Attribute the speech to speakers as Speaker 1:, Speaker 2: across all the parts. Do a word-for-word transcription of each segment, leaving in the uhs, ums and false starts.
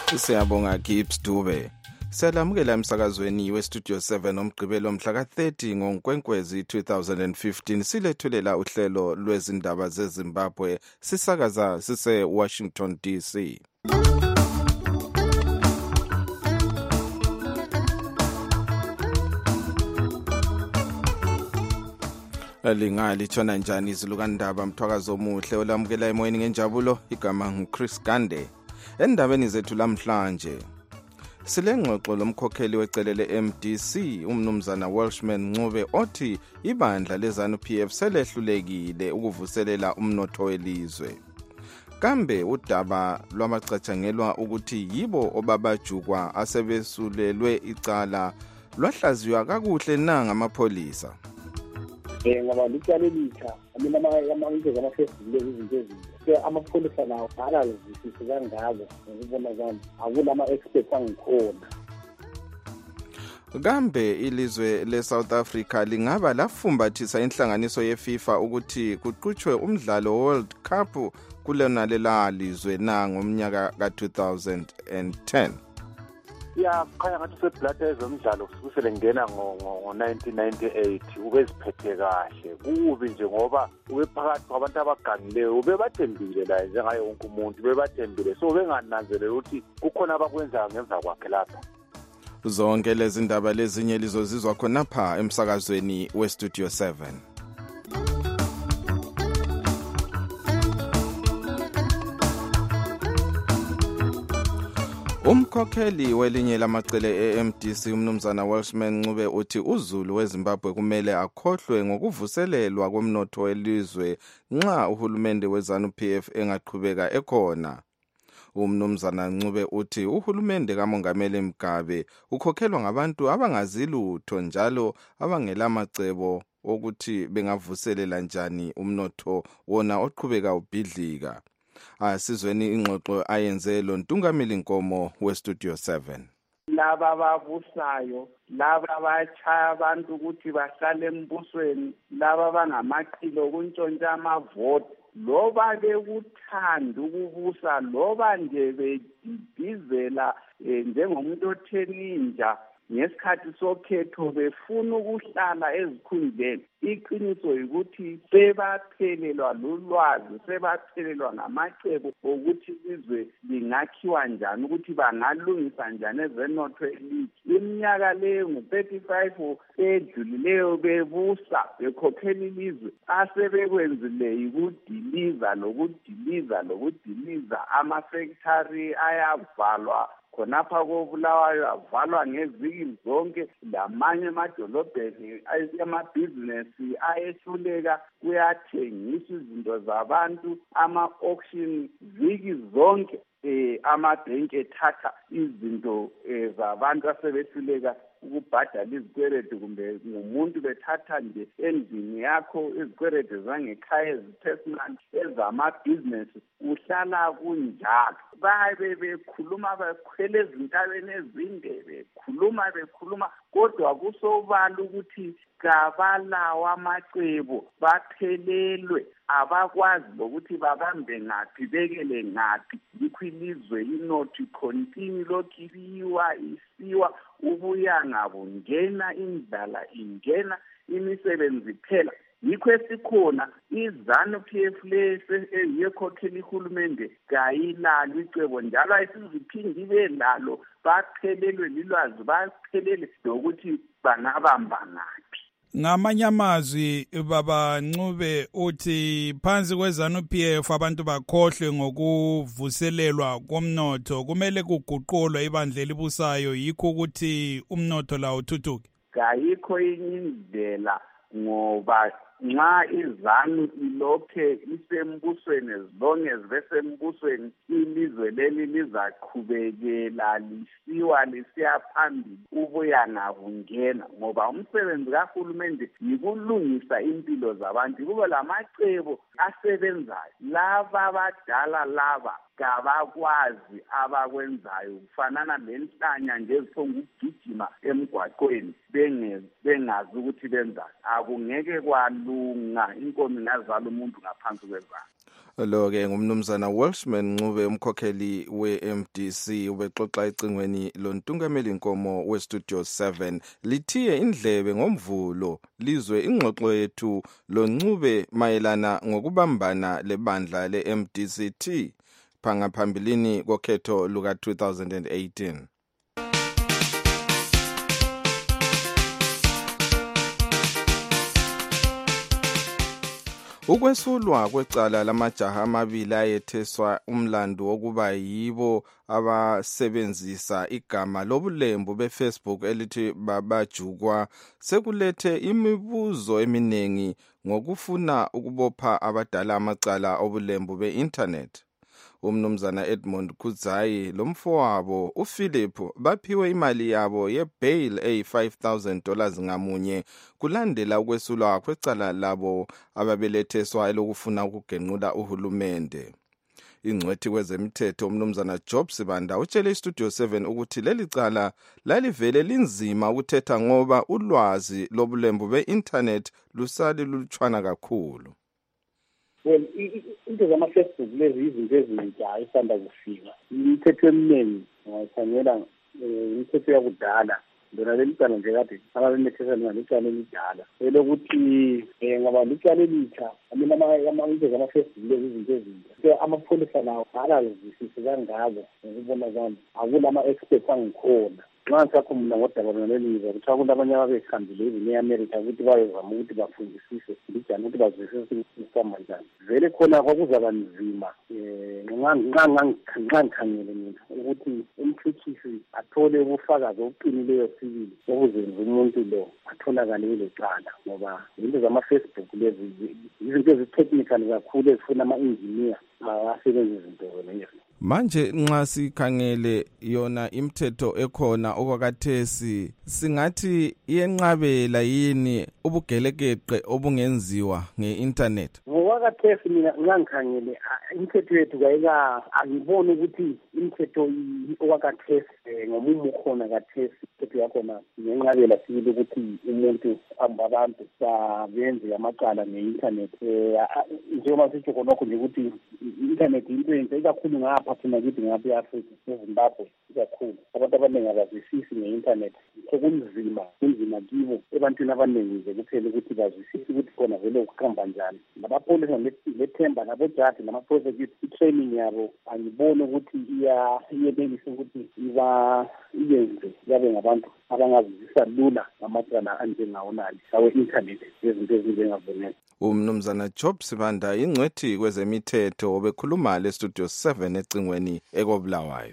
Speaker 1: Siyabonga Gibbs Dube. Selamukela emsakazweni we-Studio seven omgqibelo mhla ka-thirty ngoNkwenkwezi two thousand fifteen silethulela uhlelo lwezindaba zeZimbabwe sisakaza sise-Washington D C. Lingali thona njani izilukandaba mthwakazo omuhle olamukela emoyeni ngenjabulo igama nguChris Gande. Endabeni zethu lamhlanje silengxoxo lomkhokheli wecele le-M D C umnumzana Welshman Ncube othi ibandla leZANU P F selehlulekile ukuvuselela umnotho welizwe. Kambe udaba lwamacatshangelwa ukuthi yibo obabajukwa asebesulelwe icala lwahlaziywa kakuhle na ngamapholisa.
Speaker 2: Eh ngoba licala elitha amina amangeke amafestivale izinto ezinto amapholisa nawo akazisisi kangako ngibona kwami akulama experts angikhona.
Speaker 1: Kambe ilizwe le-South Africa lingaba lafumbathisa inhlanganiso ye-FIFA ukuthi kuqhutshwe umdlalo World Cup kulona lela lizwe na ngomnyaka ka two thousand ten.
Speaker 3: Ya khaya ngathi sebhlata ezomdlalo kusukela ngena ngo nineteen ninety-eight ube siphethe kahle kubi nje ngoba ube phakathi kwabantu abagangileyo ube bathembile la njengaye wonke umuntu ube bathembile so bengananzelela ukuthi kukhona abakwenza ngemva kwakhe lapha.
Speaker 1: Zonke lezi ndaba lezinye lizozizwa khona pha emsakazweni we-Studio seven. Umkhokheli welinye lamacele e-M D C umnumzana Welshman Ncube uthi uZulu weZimbabwe kumele akhohlwe ngokuvuselelwa komnotho welizwe nxa uhulumende weZANU P F engaqhubeka ekhona. Umnumzana Ncube uthi uhulumende kaMongameli Mugabe ukhokhelwa ngabantu abangazilutho njalo abangelamacebo ukuthi bengavuselela njani umnotho wona oqhubeka ubhidlika. Asizweni ingxoxo ayenze lo Ntungamili Nkomo we-Studio seven.
Speaker 4: Laba babusayo, laba bachaya abantu ukuthi bahlale embusweni, laba bangamaqilo okuntshontsha amavoti, loba bekuthanda ukubusa, loba nje bedizela njengomuntu otheninja ngesikhathi sokhetho befuna ukuhlala ezikhundleni. Iqiniso ukuthi sebaphelelwa lulwazi, sebaphelelwa ngamacebo ukuthi izwe lingakhiwa njani, ukuthi bangalungisa njani ezenotho elizwe. Iminyaka leyo ngu thirty-five edlulileyo bebusa bekhokhela ilizwe asebekwenzile ukudiliza lokudiliza lokudiliza ama-factory ayavalwa khonapha koBulawayo avalwa ngeziki zonke lamanye emadolobheni amabhizinesi ayehluleka kuyathengisa izinto zabantu ama-auction ziki zonke eh amabhenki ethatha izinto zabantu asebehluleka ukubhadala izikweletu kumbe ngumuntu bethatha nje endlini yakho izikweletu zangekhaya ezipersonal ezamabhizinesi uhlala kunjalo. Babe bekhuluma bekhwele ezintabeni ezinde bekhuluma bekhuluma kodwa kusobala ukuthi kabalawa amacebo baphelelwe abakwazi ukuthi babambe ngaphi bekele ngaphi. Yikho ilizwe inothi continue lokhiwa isiwa ubuya ngabo ngena indlala ingena imisebenzi phela. Yikho esikhona iZANU P F lese eyekhokhela ihulumende kayilalo icebo njalo ayisiziphindi belalo baphelelwe lilwazi baphelele lokuthi bangabamba ngaphi.
Speaker 5: Ngamanye amazwi baba Ncube uthi phansi kweZANU P F abantu bakhohlwe ngokuvuselelwa komnotho kumele kuguqulwe ibandla elibusayo yikho ukuthi umnotho lawo uthuthuke.
Speaker 4: Kayikho indlela ngoba nxa iZANU ilokhe isembusweni ezilonge zibesembusweni ilizwe leli lizaqhubekela lisiwa lisiya phambili ubuya ngabungena ngoba umsebenzi kahulumende yikulungisa impilo zabantu kube lamacebo asebenzayo. Laba abadala laba kabakwazi abakwenzayo kufanana lenhlanya nje ezithonga ukugijima emgwaqweni bengazi ukuthi benza akungeke kwalunga inkomi ngazala umuntu ngaphansi kwezandla.
Speaker 1: Lo ke ngumnumzana Welshman Ncube umkhokheli we-M D C ubexoxa ecingweni lontungameli inkomo we-Studio seven lithiye indlebe ngomvulo lizwe ingxoxo yethu loNcube mayelana ngokubambana lebandla le-M D C T phanga phambilini kokhetho luka two thousand eighteen. Ukwesulwa kwecala lamajaha amabili ayetheswa umlando wokuba yibo abasebenzisa igama lobulembu beFacebook elithi babajukwa sekulethe imibuzo eminengi ngokufuna ukubopha abadala amacala obulembu be-internet. Umnumzana Edmund Kudzayi lomfowabo uPhilip baphiwe imali yabo ye-bail eyi five thousand dollars ngamunye kulandela ukwesulwa kwecala labo ababeletheswa elokufuna ukugenqula uhulumende. Ingcwethi kwezemithetho umnumzana Job Sibanda utshele iStudio seven ukuthi leli cala lalivele linzima ukuthetha ngoba ulwazi lobulembu be-internet lusali lutshwana kakhulu.
Speaker 2: Well, into zama-Facebook lezi izinto ezintsha isanda kufika. Imithetho eminingi ngayikhangela imithetho yakudala. Lona leli cala nje kade ababemethesa ngalicala elidala. Elokuthi ngaba licala elitsha, amina ama-into zama-Facebook lezi izinto ezintsha. Amapholisa nawo akazizwisisi kangako ngokubona kwami. Akulama-experts angikhona. Nxa ngisakhuluma ngodaba leli ngizwa kuthiwa kulabanye ababehambile even e-America ukuthi bayozama ukuthi bafundisise njani ukuthi bazwisise isamba njani. Vele khona kwakuzaba nzima um nxa ngikhangele mina ukuthi umthuthisi athole ubufakazi obuqinileyo sibili okuzenza umuntu lo atholakale ilecala ngoba into zama-Facebook lezi izinto ezi-technical kakhulu ezifuna ama-engineer asebenza izinto lezo.
Speaker 1: Manje nxa sikhangele yona imithetho ekhona okwakathesi singathi iyenqabela yini ubugelekeqe obungenziwa nge-internet.
Speaker 2: Ngokwakathesi mina ngangikhangele imithetho yethu kayika angiboni ukuthi imithetho okwakathesi ngomumo khona kathesi imithetho yakhona iyenqabela sibili ukuthi umuntu abantu babenze amacala nge-internet. Njengoba sitsho khonokho nje ukuthi i-internet into enhle ikakhulu ngapha thina kithi ngapha e-Afrika eZimbabwe ikakhulu abantu abaningi abazwisisi nge-internet sekunzima kunzima kibo ebantwini abaningi nje kuphela ukuthi bazwisise ukuthi khona vele ukuhamba njani. Abapolisa lethemba nabojaji nama-prosecute i-training yabo angiboni ukuthi iyenelisa ukuthi iba iyenze yabe ngabantu abangazwisisa lula ngamacala anjengawonali awe-internet yezinto ezinjengavonela.
Speaker 1: Umnumzana Job Sibanda ingcwethi kwezemithetho obekhuluma leStudio seven ecingweni ekobulawayo.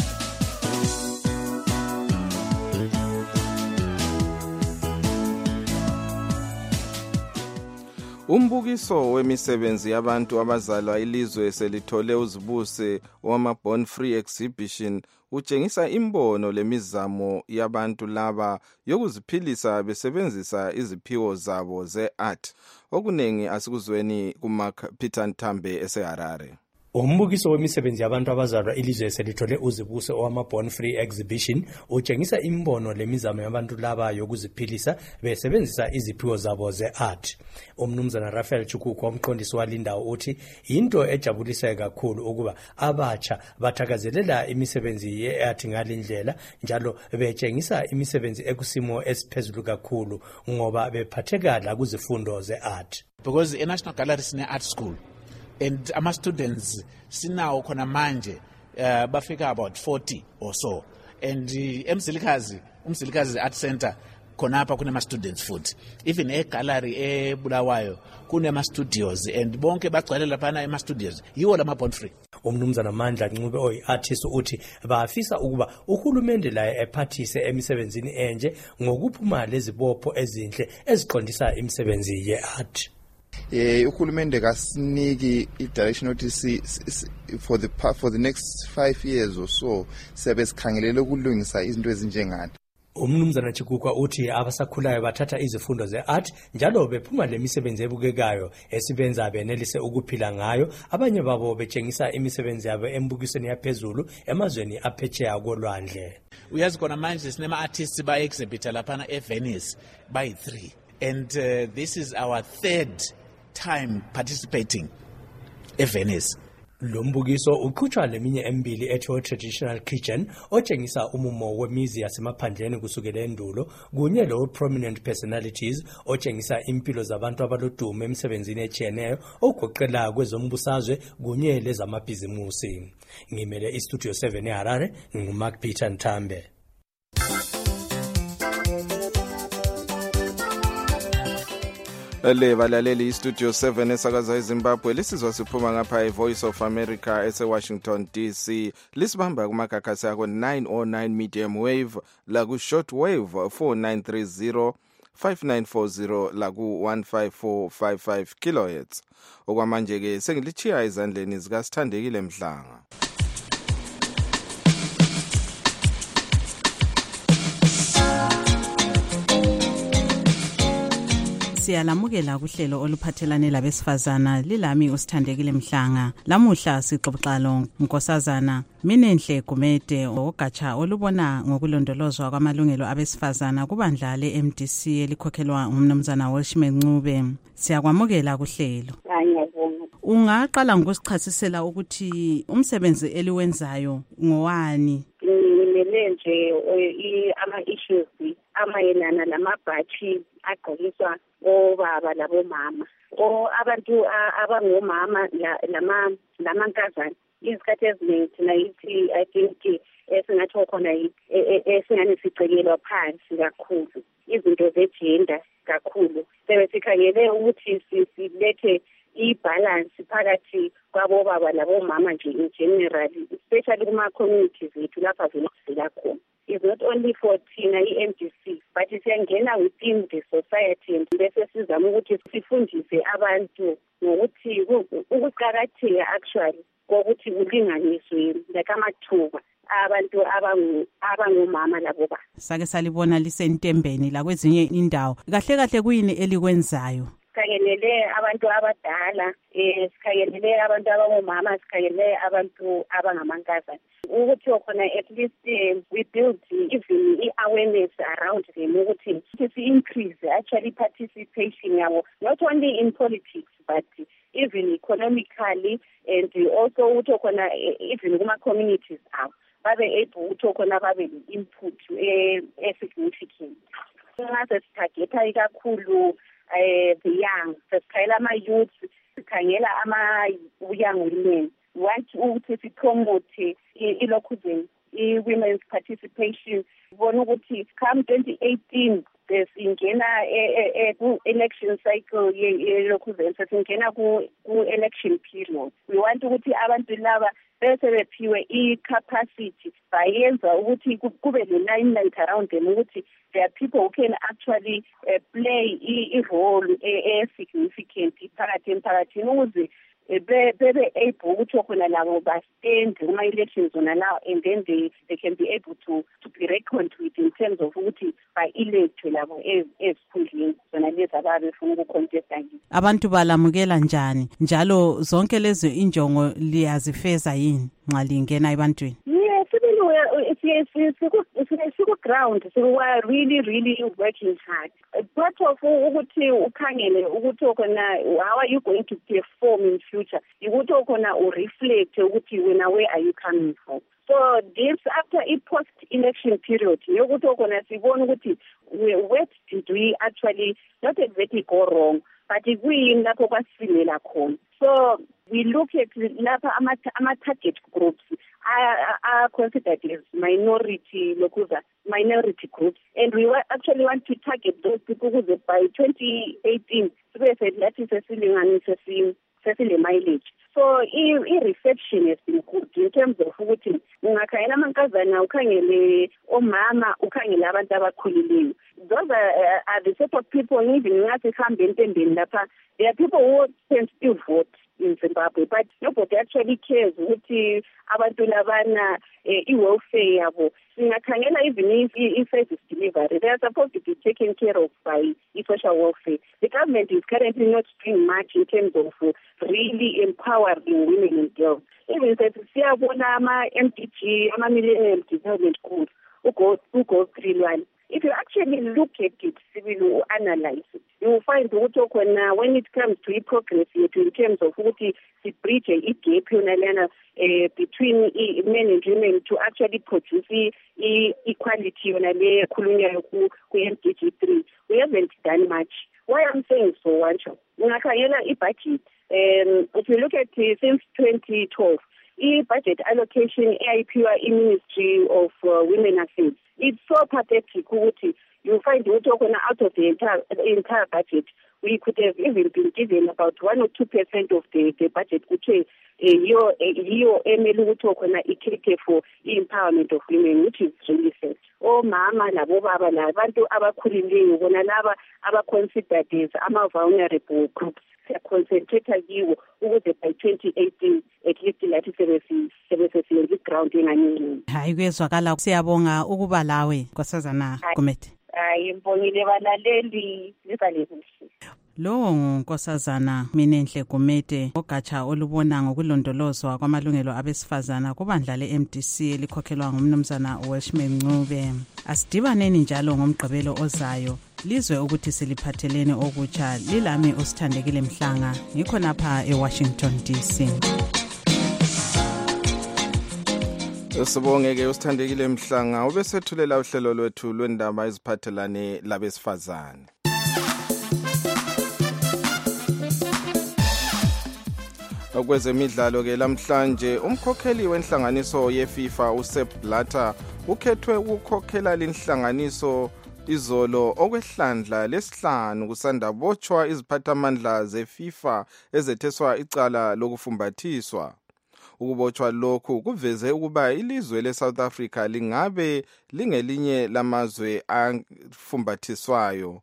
Speaker 1: Umbukiso wemisebenzi yabantu abazalwa ilizwe selithole uzibuse wama Born Free Exhibition utshengisa imbono lemizamo yabantu laba yokuziphilisa besebenzisa iziphiwo zabo ze-art. Okunengi asikuzweni kuMark Peter Ntambe eseHarare.
Speaker 6: Umbukiso wemisebenzi yabantu abazalwa ilizwe selithole uzibuse owama Born Free Exhibition utshengisa imbono lemizamo yabantu laba yokuziphilisa besebenzisa iziphiwo zabo ze-art. Umnumzana Raphael Chukuku umqondisi walindawo uthi into ejabulisa kakhulu ukuba abatsha bathakazelela imisebenzi ye-art ngalindlela njalo betshengisa imisebenzi ekusimo esiphezulu kakhulu ngoba bephatheka la kuzifundo ze-art.
Speaker 7: Because a National Gallery is an art school. And our students sinawo khona manje uh, bafika about forty or so, and uh, eMzilikazi uMzilikazi Art Center khonapha kunema students futhi, even e gallery e Bulawayo kunema studios and bonke bagcwele lapha ema studios yiwo lama Born Free.
Speaker 6: Umnumzana Mandla Ncube oyi artist uthi bafisa ukuba uhulumende laye ephathise emisebenzini enje ngokuphuma lezibopho ezinhle eziqondisa imisebenzi ye art.
Speaker 8: Eh uhulumende kasiniki i-direction othi si for the for the next five years or so sibe sikhangelele ukulungisa izinto ezinjengani.
Speaker 6: Umnumzana Chikukwa uthi abasakhulayo bathatha izifundo ze-art njalo bephuma lemisebenzi ebukekayo esibenza benelise ukuphila ngayo. Abanye babo betshengisa imisebenzi yabo embukisweni yaphezulu emazweni aphetsheya kolwandle.
Speaker 7: Uyazi khona manje sinema artists ba exhibit lapha eVenice by three, and uh, this is our third time participating. eVenice.
Speaker 6: Lo mbukiso uqhutshwa leminye embili ethiwa traditional kitchen otshengisa umumo wemizi yasemaphandleni kusukela endulo kunye lo prominent personalities otshengisa impilo zabantu abalodumo emsebenzini etshiyeneyo ogoqela kwezombusazwe kunye lezamabhizimusi. Ngimele iStudio seven eHarare, nguMark Peter Ntambe.
Speaker 1: Le balaleli iStudio seven esakaza eZimbabwe lisizwa siphuma ngapha eVoice of America eseWashington D C lisibamba kumagagasi akho nine oh nine medium wave la ku short wave four nine three zero five nine four zero la ku one five four five five kilohertz. Okwamanje ke sengilichiya ezandleni zika Sithandekile Mhlanga.
Speaker 9: Siyalamukela kuhlelo oluphathelane labesifazana lilami uSithandekile Mhlanga. Lamuhla sixoxalo nkosazana Minenhle Gumede ogatsha olubona ngokulondolozwa kwamalungelo abesifazana kubandla le-M D C elikhokhelwa ngumnumzana Welshman Ncube. Siyakwamukela kuhlelo. Ungaqala ngokusichasisela ukuthi umsebenzi eliwenzayo ngowani?
Speaker 10: Ngimele nje ama-issues amayelana lamabhathi agqokiswa obaba labomama o abantu abangomama lama lamankazana izikhathi eziningi thina yithi I think esingathi khona esingane sicekelwa phansi kakhulu izinto ze-gender kakhulu sebesikhangele ukuthi silethe i-balance phakathi kwabobaba labomama nje in general especially kuma-communities ethu lapha vela khona. Is not only for thina i-M D C but siyangena within the society bese sizama ukuthi sifundise abantu ngokuthi ukuqakatheka actually kokuthi kulinganiswe like amathuba abantu abangomama labo ba.
Speaker 9: Sake salibona lisentembeni la kwezinye indawo. Kahle kahle kuyini elikwenzayo?
Speaker 10: Sikhangelele abantu abadala, eh sikhangelele abantu abangomama, sikhangelele abantu abangamankazana. Ukuthi khona at least uh, we build even awareness around them ukuthi si increase actually participation yabo not only in politics but even economically and also ukuthi khona even kuma communities abo babe able ukuthi khona babe input eh significant. Ngase sitargeta ikakhulu eh the young, sikhangela ama youth, sikhangela ama young women. Want ukuthi si promote ilokuzeni i-women's participation. Bona ukuthi come twenty eighteen singena ku-election cycle yelokuzeni, singena ku-election period. We want ukuthi abantu laba bese bephiwe i-capacity bayenza ukuthi kube le-limelight around them ukuthi there are people who can actually uh, play i-role e-significant phakathi emphakathini ukuze bebe able ukuthi khona labo bastand kuma-elections ona lawo and then they, they can be able to, to be reckoned with in terms of ukuthi ba-electwe labo ezikhundleni zona lezi ababefuna ukucontesta kizo.
Speaker 9: Abantu balamukela njani njalo zonke lezo injongo liyazifeza yini nxa lingena ebantwini?
Speaker 10: Yes, siku-ground, we are really, really working hard. Part of ukuthi ukhangele ukuthi khona how are you going to perform in future? Ukuthi khona ureflect ukuthi wena where are you coming from? So this after a post-election period, yokuthi khona sibona ukuthi what did we actually not exactly go wrong, but kuyini lapho kwasilela khona. So we look at lapha ama-target groups are considered as minority lokuza minority groups, and we actually want to target those people who by twenty eighteen sibe selathi sesilinganise sesile mileage. So i-reception has been good in terms of ukuthi ungakhangela amankazana ukhangele omama ukhangele abantu abakhulileyo. Those are, are the sort of people even ngathi sihambe entembeni lapha there are people who can still vote in Zimbabwe, but nobody actually cares ukuthi abantu labana i-welfare yabo. Singakhangela even i-service delivery, they are supposed to be taken care of by i-social welfare. The government is currently not doing much in terms of really empowering women and girls. Even siyabona ama-M D G, ama-Millennium Development Goals, uGoals three one, if you actually look at it, civil analyze it, you will find ukuthi khona when it comes to progress yethu in terms of ukuthi si bridge a gap yona lena uh, between uh, men and women to actually produce uh, equality yona le khulunywa ku M D G three. We haven't done much. Why I'm saying so, Wancho, ungakhangela i-budget, um, if you look at uh, since twenty twelve, i-budget allocation eyayiphiwa i-Ministry of uh, Women Affairs, it's so pathetic ukuthi you find ukuthi out of the entire, the entire budget, we could have even been given about one or two percent of the, the budget kuthiwe yiyo yiyo emele ukuthi khona ikhekhe for empowerment of women, which is really sad. Omama labo baba labantu abakhulileyo bona laba aba-considered as ama-vulnerable groups siyaconcentrate kiwo ukuze by twenty eighteen at least lathi sebesiyenza i-ground engancane.
Speaker 9: Hayi kuyezwakala, siyabonga ukuba lawe Nkosazana Gumede.
Speaker 10: Hayi mbongile balaleli libale kuhle.
Speaker 9: Lo nguNkosazana Minenhle Gumede, ogatsha olubona ngokulondolozwa kwamalungelo abesifazana kubandla le-M D C elikhokhelwa ngumnumzana uWelshman Ncube. Asidibaneni njalo ngomgqibelo ozayo lizwe ukuthi siliphathelene okutsha. Lilami uSithandekile Mhlanga, ngikho napha eWashington D C.
Speaker 1: Sibongeke uSithandekile Mhlanga, ubesethulela uhlelo lwethu lwendaba eziphathelane labesifazane. Okwezemidlalo ke lamhlanje umkhokheli wenhlanganiso yeFIFA uSepp Blatter ukhethwe ukukhokhela lenhlanganiso izolo okwehlandla lesihlanu kusanda botshwa iziphathamandla zeFIFA ezetheswa icala lokufumbathiswa. Ukubotshwa lokhu kuveze ukuba ilizwe leSouth Africa lingabe lingelinye lamazwe afumbathiswayo.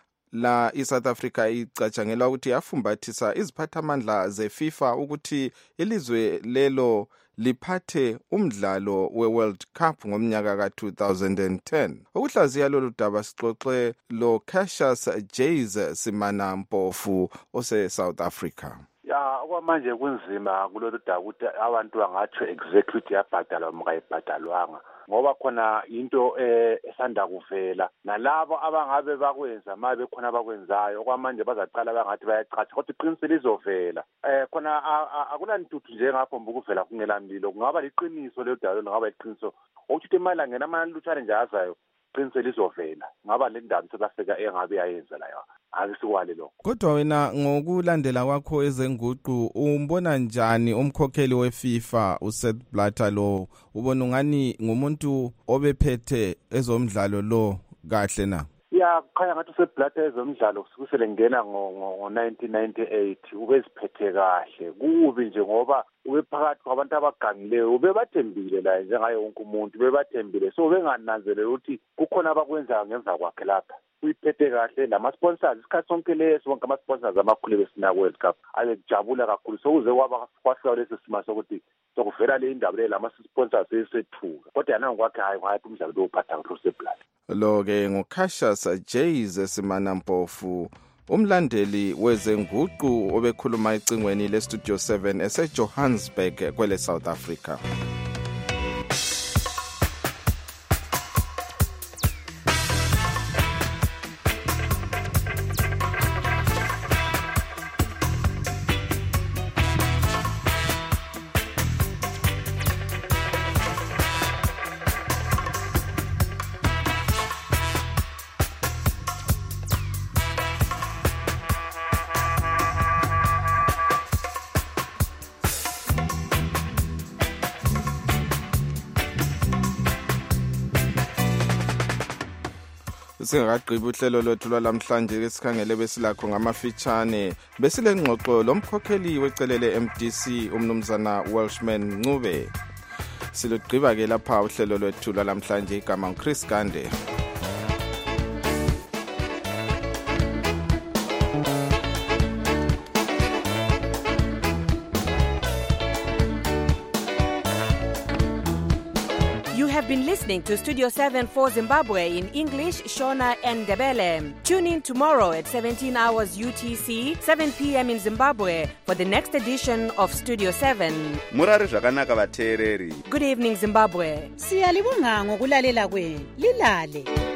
Speaker 1: La iSouth Africa icatshangelwa ukuthi yafumbathisa iziphathamandla zeFIFA ukuthi ilizwe lelo liphathe umdlalo weWorld Cup ngomnyaka ka two thousand ten. Ukuhlaziya lolu daba sixoxe lo Cassius Jays Simana Mpofu ose South Africa.
Speaker 3: Ya okwamanje kunzima kulolu daba ukuthi abantu bangatsho exactly ukuthi yabhadalwa noma ayibhadalwanga, ngoba khona into esanda kuvela nalabo abangabe bakwenza mabe khona abakwenzayo okwamanje bazaqala bangathi bayacatsha kodwa iqiniso lizovela. Eh khona akunantuthu nje ngapho ukuvela kungelamlilo, kungaba liqiniso le dalo ngaba iqiniso ukuthi imali angena amani luthane nje azayo iqiniso lizovela, ngaba le ndaba sebafika engabe yayenza la yo akusikwale lokho.
Speaker 1: Kodwa wena ngokulandela kwakho ezenguqu umbona njani umkhokheli weFIFA uSepp Blatter lo? Ubona ngani ngumuntu obephethe ezomdlalo lo kahle na?
Speaker 3: Ya khaya ngathi uSepp Blatter ezomdlalo kusukela ngena ngo nineteen ninety-eight ubeziphethe kahle kubi nje ngoba ube phakathi kwabantu abagangileyo ubebathembile la njengaye wonke umuntu bebathembile, so bengananzelela ukuthi kukhona abakwenza ngemva kwakhe lapha. Uyiphethe kahle lama sponsors isikhathi sonke leso bonke ama sponsors amakhulu besina World Cup ayejabula kakhulu, so uze kwaba kwafika lesi sima sokuthi sokuvela le indaba le lama sponsors esethuka, kodwa yana ngokwakhe hayi kwathi umdlalo lo uphatha uSepp Blatter.
Speaker 1: Lo ke nguCassius Jays Simana Mpofu, umlandeli wezenguqu obekhuluma ecingweni leStudio seven eseJohannesburg kwele South Africa. Singaqhiba uhlelo lwethu lwalamhlanje esikhangele besilakho ngamafitshane besilengxoxo lomkhokheli wecelele M D C umnumzana Welshman Ncube. Silugqiba ke lapha uhlelo lwethu lwalamhlanje igama uChris Gande.
Speaker 11: Been listening to Studio seven for Zimbabwe in English, Shona and Ndebele. Tune in tomorrow at seventeen hours U T C, seven p.m. in Zimbabwe for the next edition of Studio seven.
Speaker 12: Murari zvakanaka vateereri.
Speaker 11: Good evening Zimbabwe.
Speaker 9: Siyalibonga ngokulalela kwenu. Lilale.